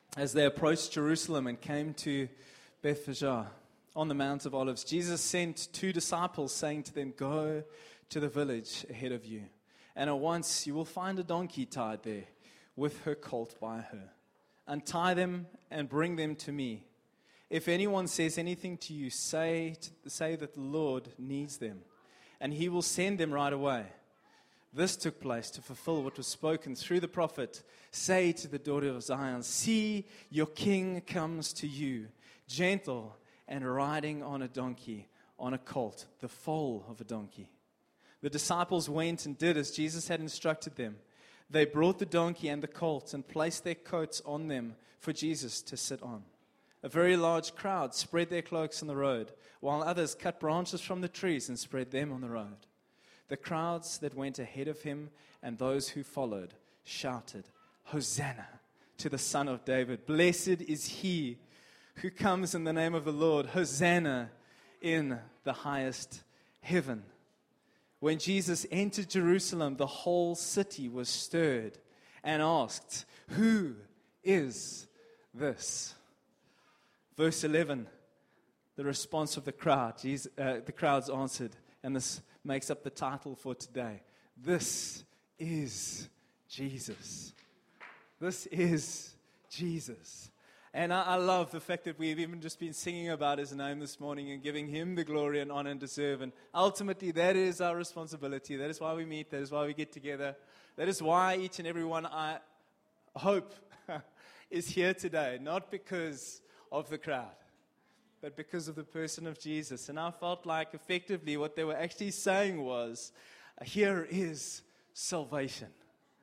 As they approached Jerusalem and came to Bethphage on the Mount of Olives, Jesus sent 2 disciples, saying to them, "Go to the village ahead of you, and at once you will find a donkey tied there, with her colt by her. Untie them and bring them to me. If anyone says anything to you, say that the Lord needs them, and he will send them right away." This took place to fulfill what was spoken through the prophet. "Say to the daughter of Zion, see, your king comes to you, gentle and riding on a donkey, on a colt, the foal of a donkey." The disciples went and did as Jesus had instructed them. They brought the donkey and the colt and placed their coats on them for Jesus to sit on. A very large crowd spread their cloaks on the road, while others cut branches from the trees and spread them on the road. The crowds that went ahead of him and those who followed shouted, "Hosanna to the Son of David. Blessed is he who comes in the name of the Lord. Hosanna in the highest heaven." When Jesus entered Jerusalem, the whole city was stirred and asked, "Who is this?" Verse 11, the response of the crowd. The crowds answered, and this makes up the title for today. This is Jesus. This is Jesus. And I love the fact that we've even just been singing about his name this morning and giving him the glory and honor and deserve. And ultimately, that is our responsibility. That is why we meet. That is why we get together. That is why each and every one, I hope, is here today. Not because of the crowd, but because of the person of Jesus. And I felt like effectively what they were actually saying was, here is salvation.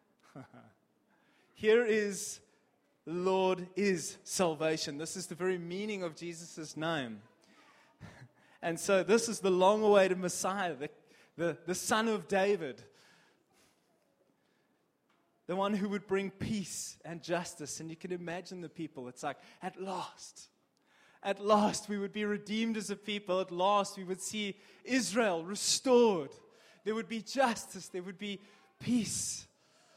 Here is, the Lord is salvation. This is the very meaning of Jesus' name. And so this is the long-awaited Messiah, the Son of David, the one who would bring peace and justice. And you can imagine the people. It's like, at last we would be redeemed as a people. At last we would see Israel restored. There would be justice. There would be peace.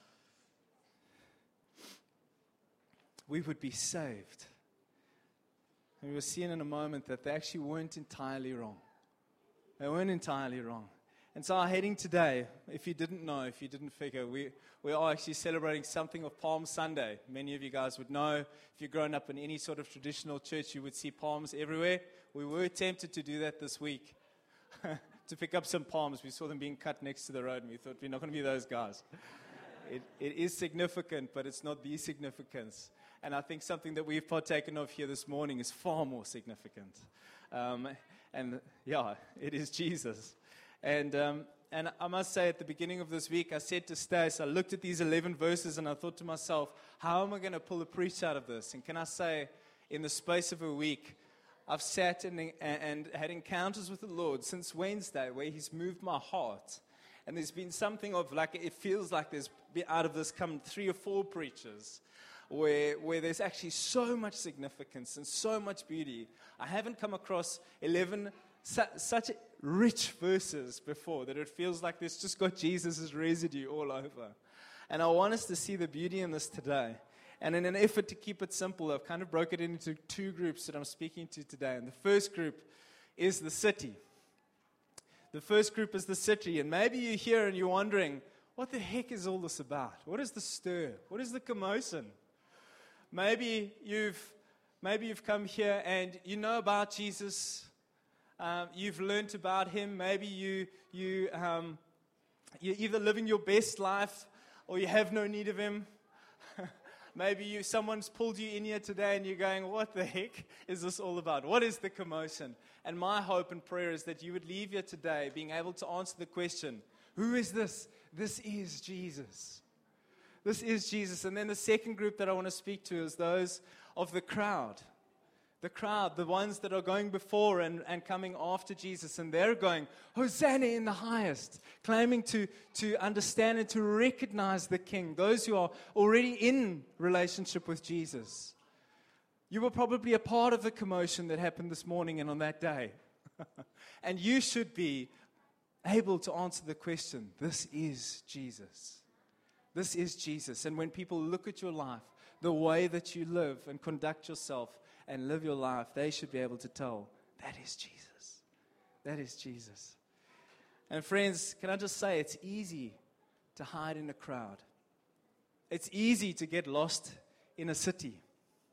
We would be saved. And we will see in a moment that they actually weren't entirely wrong. They weren't entirely wrong. And so our heading today, if you didn't know, if you didn't figure, we are actually celebrating something of Palm Sunday. Many of you guys would know, if you've grown up in any sort of traditional church, you would see palms everywhere. We were tempted to do that this week, to pick up some palms. We saw them being cut next to the road, and we thought, we're not going to be those guys. It is significant, but it's not the significance. And I think something that we've partaken of here this morning is far more significant. And yeah, it is Jesus. And I must say, at the beginning of this week, I said to Stace, I looked at these 11 verses and I thought to myself, how am I going to pull a preach out of this? And can I say, in the space of a week, I've sat and had encounters with the Lord since Wednesday where He's moved my heart. And there's been something of like, it feels like there's been out of this come 3 or 4 preachers where there's actually so much significance and so much beauty. I haven't come across 11 such rich verses before that it feels like there's just got Jesus' residue all over. And I want us to see the beauty in this today. And in an effort to keep it simple, I've kind of broken it into 2 groups that I'm speaking to today. And the first group is the city. The first group is the city. And maybe you're here and you're wondering, what the heck is all this about? What is the stir? What is the commotion? Maybe you've come here and you know about Jesus. You've learned about Him. Maybe you're either living your best life or you have no need of Him. Maybe someone's pulled you in here today and you're going, what the heck is this all about? What is the commotion? And my hope and prayer is that you would leave here today being able to answer the question, who is this? This is Jesus. This is Jesus. And then the second group that I want to speak to is those of the crowd. The crowd, the ones that are going before and coming after Jesus, and they're going, Hosanna in the highest, claiming to understand and to recognize the King, those who are already in relationship with Jesus. You were probably a part of the commotion that happened this morning and on that day. And you should be able to answer the question, this is Jesus. This is Jesus. And when people look at your life, the way that you live and conduct yourself and live your life, they should be able to tell, that is Jesus. That is Jesus. And friends, can I just say, it's easy to hide in a crowd. It's easy to get lost in a city.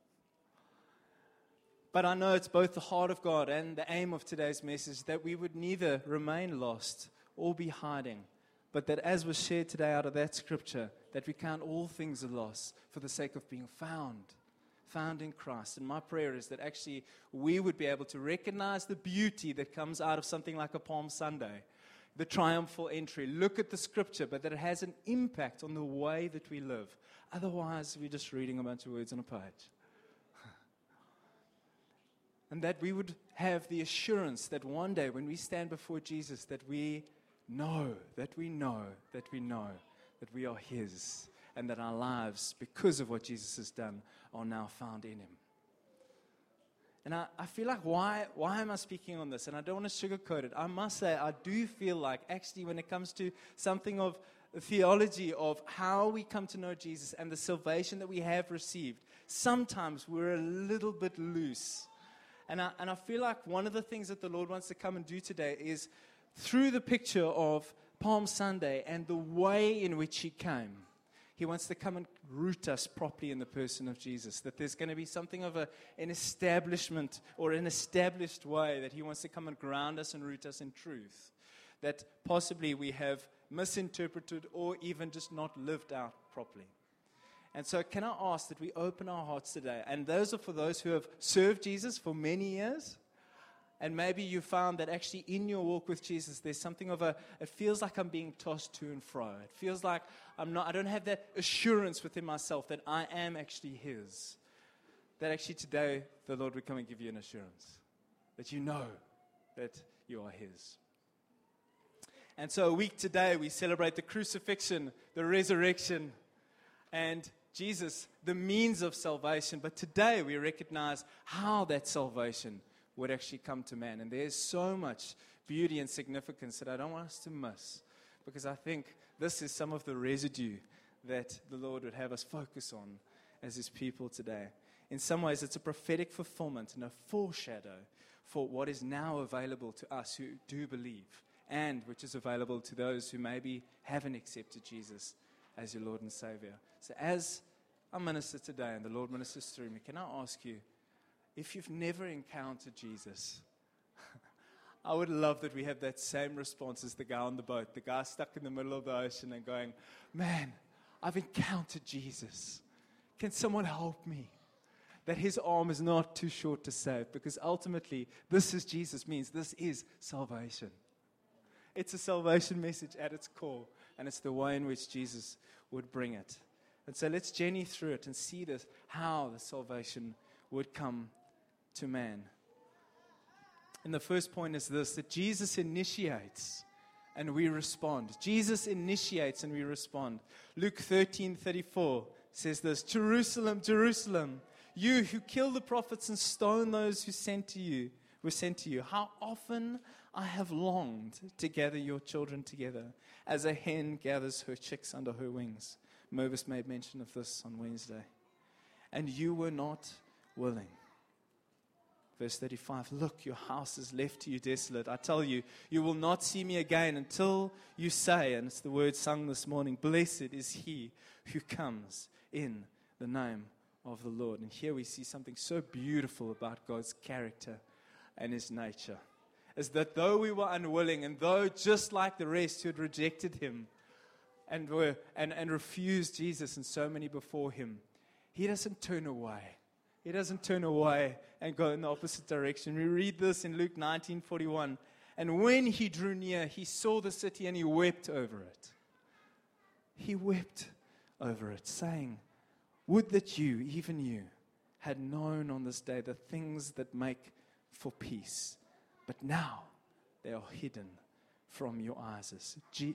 But I know it's both the heart of God and the aim of today's message that we would neither remain lost or be hiding, but that as was shared today out of that scripture, that we count all things a loss for the sake of being found in Christ. And my prayer is that actually we would be able to recognize the beauty that comes out of something like a Palm Sunday, the triumphal entry. Look at the scripture, but that it has an impact on the way that we live. Otherwise, we're just reading a bunch of words on a page. And that we would have the assurance that one day when we stand before Jesus, that we know that we are His, and that our lives, because of what Jesus has done, are now found in Him. And I feel like, why am I speaking on this? And I don't want to sugarcoat it. I must say, I do feel like, actually, when it comes to something of theology of how we come to know Jesus and the salvation that we have received, sometimes we're a little bit loose. And I feel like one of the things that the Lord wants to come and do today is, through the picture of Palm Sunday and the way in which He came, He wants to come and root us properly in the person of Jesus. That there's going to be something of an establishment or an established way that He wants to come and ground us and root us in truth. That possibly we have misinterpreted or even just not lived out properly. And so can I ask that we open our hearts today? And those are for those who have served Jesus for many years. And maybe you found that actually in your walk with Jesus, there's something of it feels like I'm being tossed to and fro. It feels like I don't have that assurance within myself that I am actually His. That actually today, the Lord would come and give you an assurance. That you know that you are His. And so a week today, we celebrate the crucifixion, the resurrection, and Jesus, the means of salvation. But today we recognize how that salvation would actually come to man. And there's so much beauty and significance that I don't want us to miss, because I think this is some of the residue that the Lord would have us focus on as His people today. In some ways, it's a prophetic fulfillment and a foreshadow for what is now available to us who do believe, and which is available to those who maybe haven't accepted Jesus as your Lord and Savior. So as I minister today and the Lord ministers through me, can I ask you, if you've never encountered Jesus, I would love that we have that same response as the guy on the boat, the guy stuck in the middle of the ocean and going, man, I've encountered Jesus. Can someone help me? That His arm is not too short to save, because ultimately, this is Jesus means this is salvation. It's a salvation message at its core, and it's the way in which Jesus would bring it. And so let's journey through it and see this, how the salvation would come to man. And the first point is this, that Jesus initiates and we respond. Jesus initiates and we respond. Luke 13:34 says this, Jerusalem, Jerusalem, you who kill the prophets and stone those who were sent to you. How often I have longed to gather your children together as a hen gathers her chicks under her wings. Mervis made mention of this on Wednesday. And you were not willing. Verse 35, look, your house is left to you desolate. I tell you, you will not see me again until you say, and it's the word sung this morning, blessed is he who comes in the name of the Lord. And here we see something so beautiful about God's character and His nature. Is that though we were unwilling, and though just like the rest who had rejected Him and refused Jesus and so many before Him, He doesn't turn away. He doesn't turn away and go in the opposite direction. We read this in Luke 19:41. And when He drew near, He saw the city and He wept over it. He wept over it, saying, would that you, even you, had known on this day the things that make for peace. But now they are hidden from your eyes.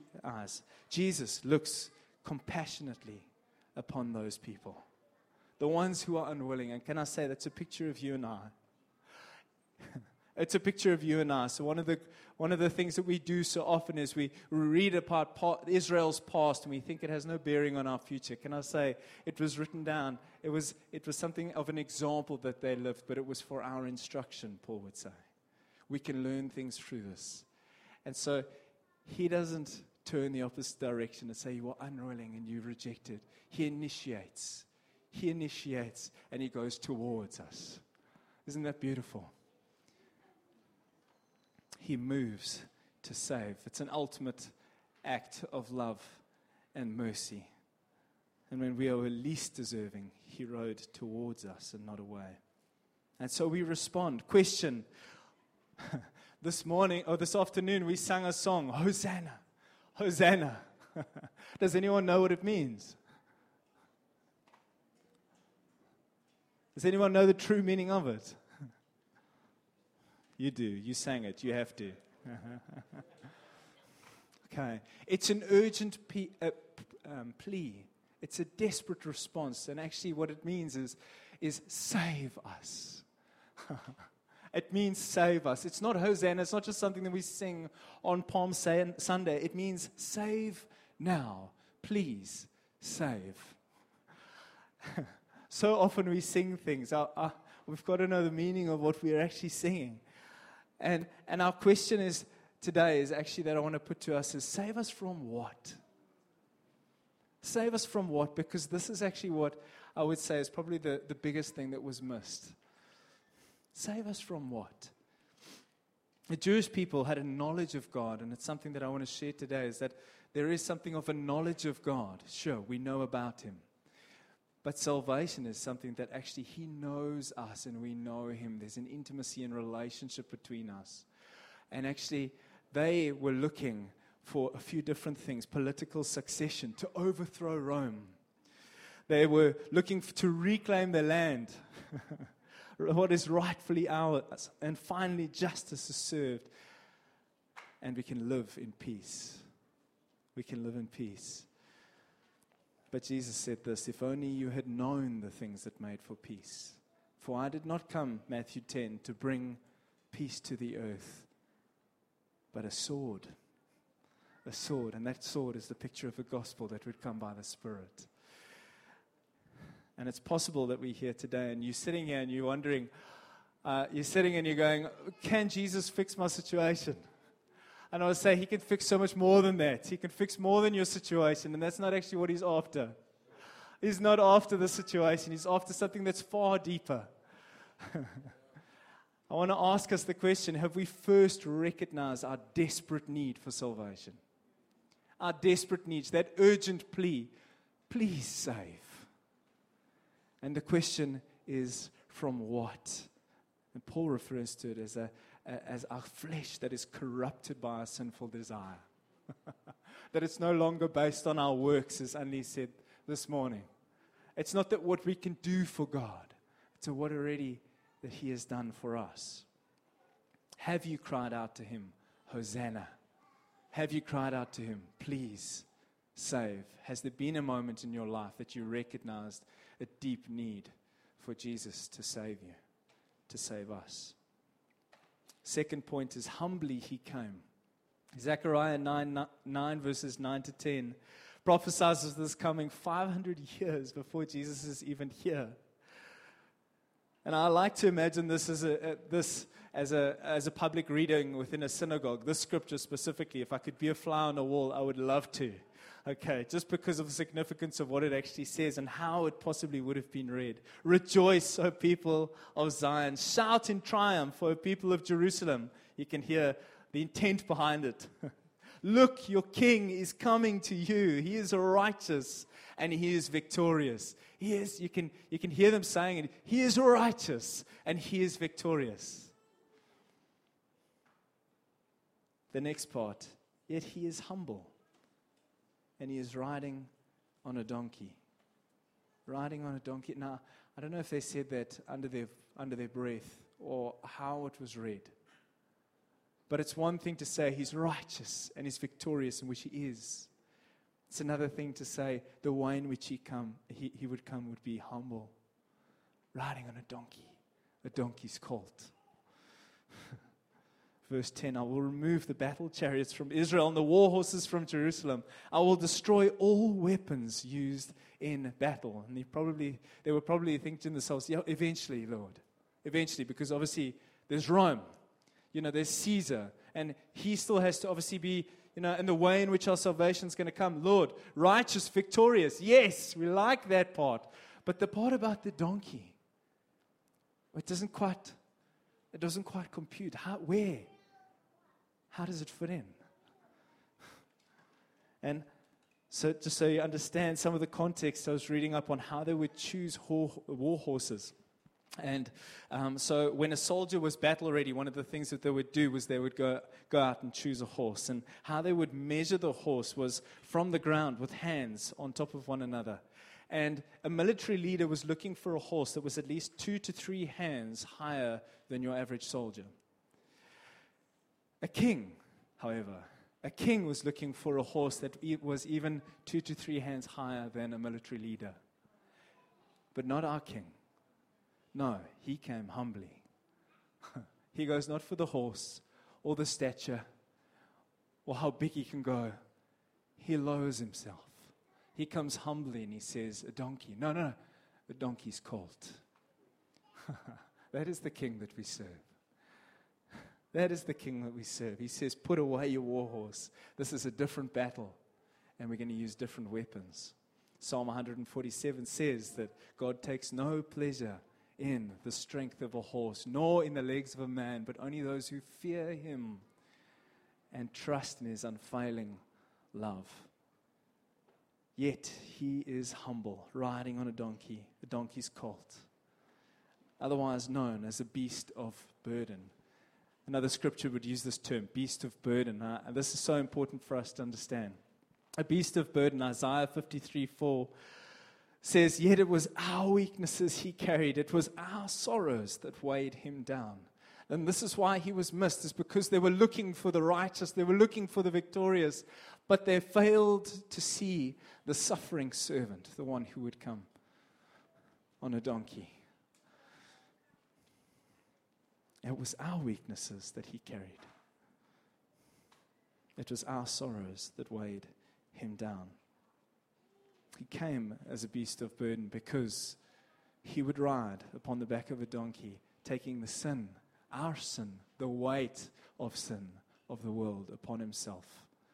Jesus looks compassionately upon those people. The ones who are unwilling. And can I say that's a picture of you and I. It's a picture of you and I. So one of the things that we do so often is we read about Israel's past and we think it has no bearing on our future. Can I say it was written down? It was something of an example that they lived, but it was for our instruction, Paul would say. We can learn things through this. And so he doesn't turn the opposite direction and say you are unwilling and you reject it. He initiates. He initiates and he goes towards us. Isn't that beautiful? He moves to save. It's an ultimate act of love and mercy. And when we are least deserving, he rode towards us and not away. And so we respond. Question. This morning or this afternoon we sang a song, Hosanna, Hosanna. Does anyone know what it means? Does anyone know the true meaning of it? You do. You sang it. You have to. Okay. It's an urgent plea. It's a desperate response. And actually what it means is save us. It means save us. It's not Hosanna. It's not just something that we sing on Palm Sunday. It means save now. Please save. So often we sing things. We've got to know the meaning of what we're actually singing. And our question today is actually that I want to put to us is save us from what? Save us from what? Because this is actually what I would say is probably the biggest thing that was missed. Save us from what? The Jewish people had a knowledge of God, and it's something that I want to share today, is that there is something of a knowledge of God. Sure, we know about Him. But salvation is something that actually He knows us and we know Him. There's an intimacy and relationship between us. And actually, they were looking for a few different things. Political succession, to overthrow Rome. They were looking to reclaim their land. What is rightfully ours. And finally, justice is served. And we can live in peace. We can live in peace. But Jesus said this, if only you had known the things that made for peace. For I did not come, Matthew 10, to bring peace to the earth, but a sword. A sword. And that sword is the picture of the gospel that would come by the Spirit. And it's possible that we're here today and you're sitting here and you're wondering, you're sitting and you're going, can Jesus fix my situation? And I would say He can fix so much more than that. He can fix more than your situation, and that's not actually what He's after. He's not after the situation. He's after something that's far deeper. I want to ask us the question, have we first recognized our desperate need for salvation? Our desperate needs, that urgent plea, please save. And the question is, from what? And Paul refers to it as our flesh that is corrupted by a sinful desire. That it's no longer based on our works, as Andy said this morning. It's not that what we can do for God. It's what already that He has done for us. Have you cried out to Him, Hosanna? Have you cried out to Him, please save? Has there been a moment in your life that you recognized a deep need for Jesus to save you, to save us? Second point is humbly He came. Zechariah 9 verses 9 to 10 prophesies of this coming 500 years before Jesus is even here. And I like to imagine this as a public reading within a synagogue. This scripture specifically, if I could be a fly on the wall, I would love to. Okay, just because of the significance of what it actually says and how it possibly would have been read. Rejoice, O people of Zion. Shout in triumph, O people of Jerusalem. You can hear the intent behind it. Look, your king is coming to you. He is righteous and He is victorious. You can hear them saying it. He is righteous and He is victorious. The next part, yet He is humble. And He is riding on a donkey. Riding on a donkey. Now, I don't know if they said that under their breath or how it was read. But it's one thing to say He's righteous and He's victorious, in which He is. It's another thing to say the way in which He would come would be humble. Riding on a donkey's colt. Verse 10, I will remove the battle chariots from Israel and the war horses from Jerusalem. I will destroy all weapons used in battle. And they were probably thinking to themselves, yeah, eventually, Lord. Eventually, because obviously there's Rome. There's Caesar. And he still has to obviously be, in the way in which our salvation is going to come. Lord, righteous, victorious. Yes, we like that part. But the part about the donkey, it doesn't quite compute. Where? How does it fit in? And so just so you understand some of the context, I was reading up on how they would choose war horses. And so when a soldier was battle ready, one of the things that they would do was they would go out and choose a horse. And how they would measure the horse was from the ground with hands on top of one another. And a military leader was looking for a horse that was at least 2 to 3 hands higher than your average soldier. A king, however, was looking for a horse that was even 2 to 3 hands higher than a military leader. But not our king. No, he came humbly. He goes not for the horse or the stature or how big he can go. He lowers himself. He comes humbly and he says, a donkey. No, the donkey's colt. That is the king that we serve. That is the king that we serve. He says, put away your war horse. This is a different battle, and we're going to use different weapons. Psalm 147 says that God takes no pleasure in the strength of a horse, nor in the legs of a man, but only those who fear him and trust in his unfailing love. Yet he is humble, riding on a donkey, the donkey's colt, otherwise known as a beast of burden. Another scripture would use this term, beast of burden. And this is so important for us to understand. A beast of burden, Isaiah 53:4 says, yet it was our weaknesses he carried. It was our sorrows that weighed him down. And this is why he was missed, is because they were looking for the righteous. They were looking for the victorious. But they failed to see the suffering servant, the one who would come on a donkey. It was our weaknesses that he carried. It was our sorrows that weighed him down. He came as a beast of burden because he would ride upon the back of a donkey, taking the sin, our sin, the weight of sin of the world upon himself.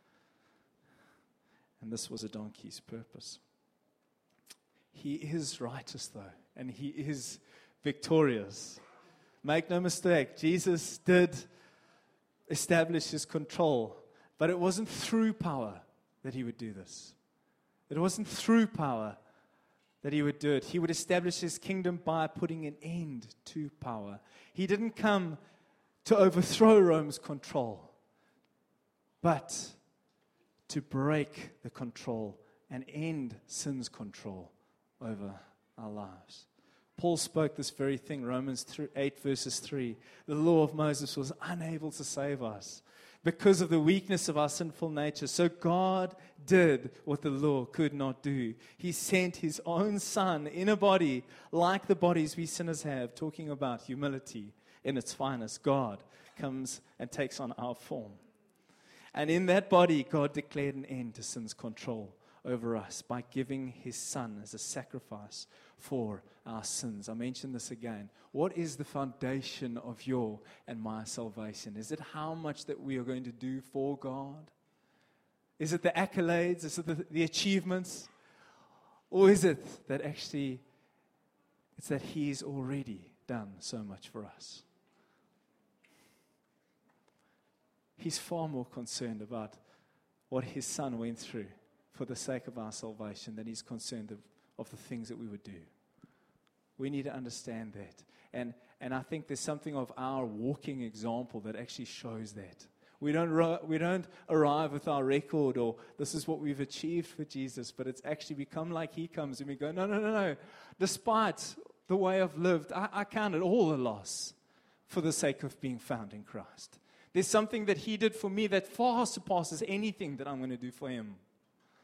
And this was a donkey's purpose. He is righteous, though, and he is victorious. Make no mistake, Jesus did establish his control, but it wasn't through power that he would do this. It wasn't through power that he would do it. He would establish his kingdom by putting an end to power. He didn't come to overthrow Rome's control, but to break the control and end sin's control over our lives. Paul spoke this very thing, Romans 8 verses 3. The law of Moses was unable to save us because of the weakness of our sinful nature. So God did what the law could not do. He sent his own son in a body like the bodies we sinners have, talking about humility in its finest. God comes and takes on our form. And in that body, God declared an end to sin's control over us by giving his son as a sacrifice for our sins. I mention this again. What is the foundation of your and my salvation? Is it how much that we are going to do for God? Is it the accolades? Is it the achievements? Or is it that actually it's that he's already done so much for us? He's far more concerned about what his son went through for the sake of our salvation than he's concerned of the things that we would do. We need to understand that. And I think there's something of our walking example that actually shows that. We don't arrive with our record or this is what we've achieved for Jesus, but it's actually become like he comes and we go, no. Despite the way I've lived, I count it all a loss for the sake of being found in Christ. There's something that he did for me that far surpasses anything that I'm going to do for him.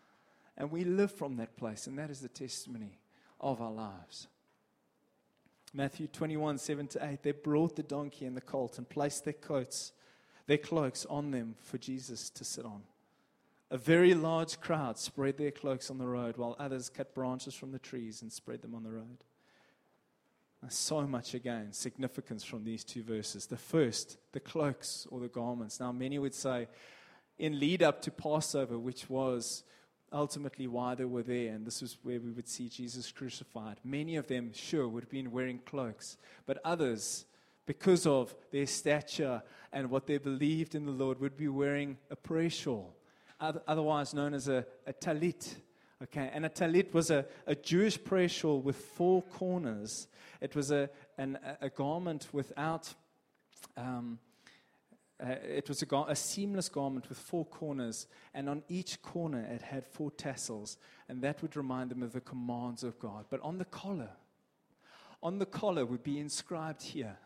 And we live from that place, and that is the testimony of our lives. Matthew 21:7-8, they brought the donkey and the colt and placed their cloaks on them for Jesus to sit on. A very large crowd spread their cloaks on the road, while others cut branches from the trees and spread them on the road. So much, again, significance from these two verses. The first, the cloaks or the garments. Now, many would say, in lead up to Passover, which was ultimately why they were there, and this was where we would see Jesus crucified, many of them, sure, would have been wearing cloaks. But others, because of their stature and what they believed in the Lord, would be wearing a prayer shawl, otherwise known as a talit. Okay, and a talit was a Jewish prayer shawl with four corners. It was a garment without, it was a seamless garment with four corners, and on each corner it had four tassels, and that would remind them of the commands of God. But on the collar would be inscribed here,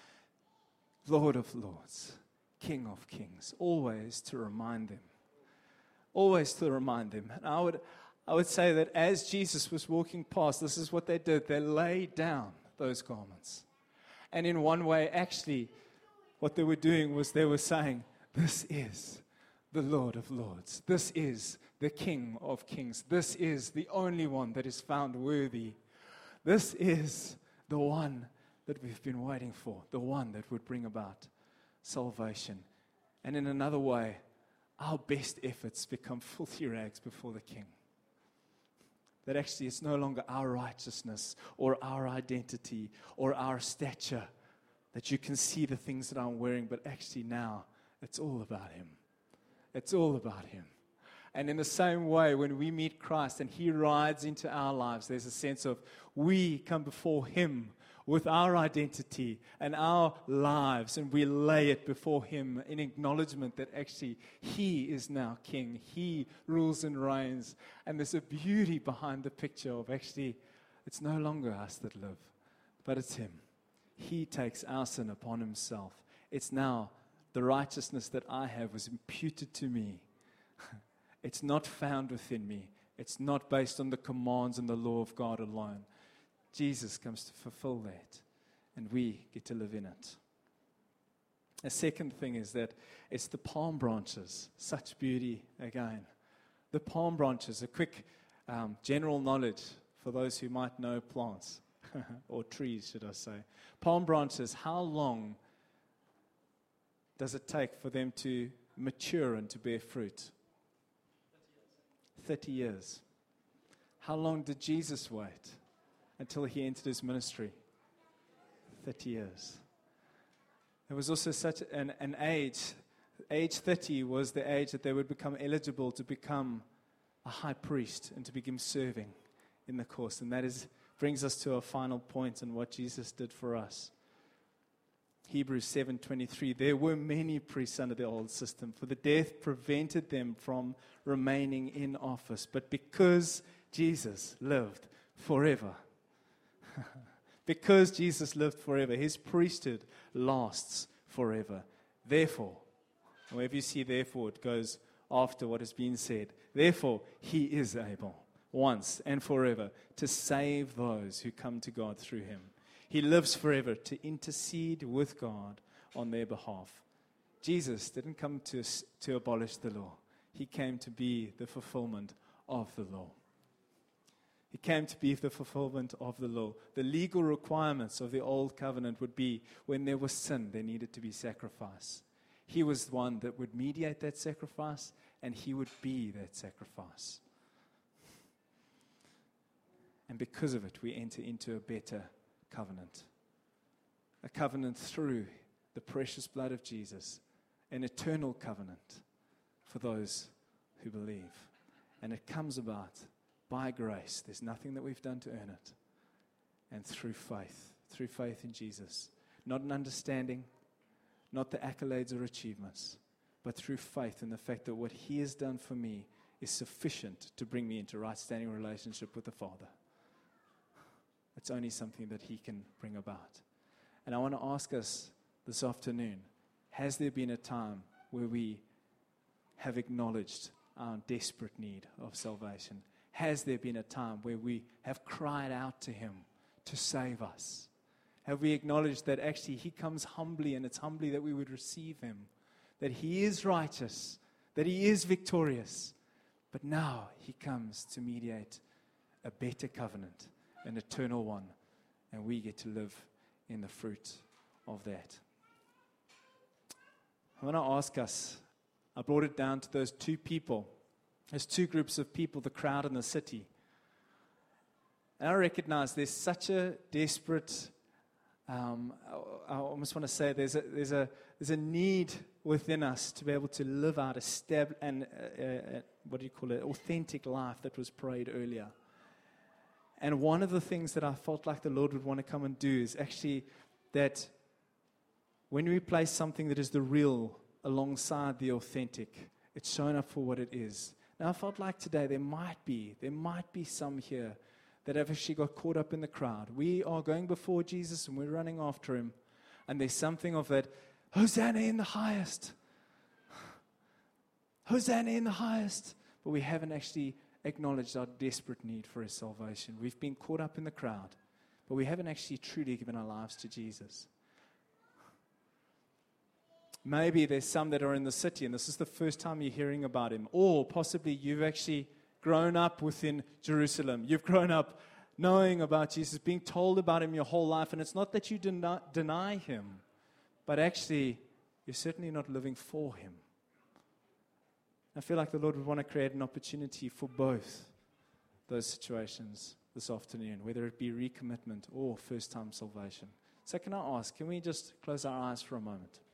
Lord of Lords, King of Kings, always to remind them. Always to remind them. And I would say that as Jesus was walking past, this is what they did. They laid down those garments. And in one way, actually, what they were doing was they were saying, this is the Lord of Lords. This is the King of Kings. This is the only one that is found worthy. This is the one that we've been waiting for, the one that would bring about salvation. And in another way, our best efforts become filthy rags before the King. That actually it's no longer our righteousness or our identity or our stature that you can see the things that I'm wearing, but actually now it's all about Him. It's all about Him. And in the same way, when we meet Christ and He rides into our lives, there's a sense of we come before Him with our identity and our lives, and we lay it before Him in acknowledgement that actually He is now King. He rules and reigns. And there's a beauty behind the picture of actually, it's no longer us that live, but it's Him. He takes our sin upon Himself. It's now the righteousness that I have was imputed to me. It's not found within me. It's not based on the commands and the law of God alone. Jesus comes to fulfill that, and we get to live in it. A second thing is that it's the palm branches. Such beauty again. The palm branches, a quick general knowledge for those who might know plants, or trees, should I say. Palm branches, how long does it take for them to mature and to bear fruit? 30 years. How long did Jesus wait until He entered His ministry? 30 years. There was also such an age. Age 30 was the age that they would become eligible to become a high priest and to begin serving in the course. And that brings us to our final point in what Jesus did for us. Hebrews 7:23, there were many priests under the old system, for the death prevented them from remaining in office. But because Jesus lived forever, because Jesus lived forever, His priesthood lasts forever. Therefore, wherever you see therefore, it goes after what has been said. Therefore, He is able, once and forever, to save those who come to God through Him. He lives forever to intercede with God on their behalf. Jesus didn't come to abolish the law. He came to be the fulfillment of the law. He came to be the fulfillment of the law. The legal requirements of the old covenant would be when there was sin, there needed to be sacrifice. He was the one that would mediate that sacrifice, and He would be that sacrifice. And because of it, we enter into a better covenant. A covenant through the precious blood of Jesus. An eternal covenant for those who believe. And it comes about by grace. There's nothing that we've done to earn it. And through faith in Jesus. Not an understanding, not the accolades or achievements, but through faith in the fact that what He has done for me is sufficient to bring me into right standing relationship with the Father. It's only something that He can bring about. And I want to ask us this afternoon, has there been a time where we have acknowledged our desperate need of salvation? Has there been a time where we have cried out to Him to save us? Have we acknowledged that actually He comes humbly, and it's humbly that we would receive Him? That He is righteous, that He is victorious. But now He comes to mediate a better covenant, an eternal one, and we get to live in the fruit of that. I want to ask us, I brought it down to those two people. There's two groups of people, the crowd and the city. And I recognize there's such a desperate, I almost want to say there's a need within us to be able to live out authentic life that was prayed earlier. And one of the things that I felt like the Lord would want to come and do is actually that when we place something that is the real alongside the authentic, it's shown up for what it is. Now, I felt like today there might be some here that have actually got caught up in the crowd. We are going before Jesus and we're running after Him. And there's something of that, Hosanna in the highest. Hosanna in the highest. But we haven't actually acknowledged our desperate need for His salvation. We've been caught up in the crowd, but we haven't actually truly given our lives to Jesus. Maybe there's some that are in the city, and this is the first time you're hearing about Him. Or possibly you've actually grown up within Jerusalem. You've grown up knowing about Jesus, being told about Him your whole life. And it's not that you deny Him, but actually you're certainly not living for Him. I feel like the Lord would want to create an opportunity for both those situations this afternoon, whether it be recommitment or first-time salvation. So can I ask, can we just close our eyes for a moment?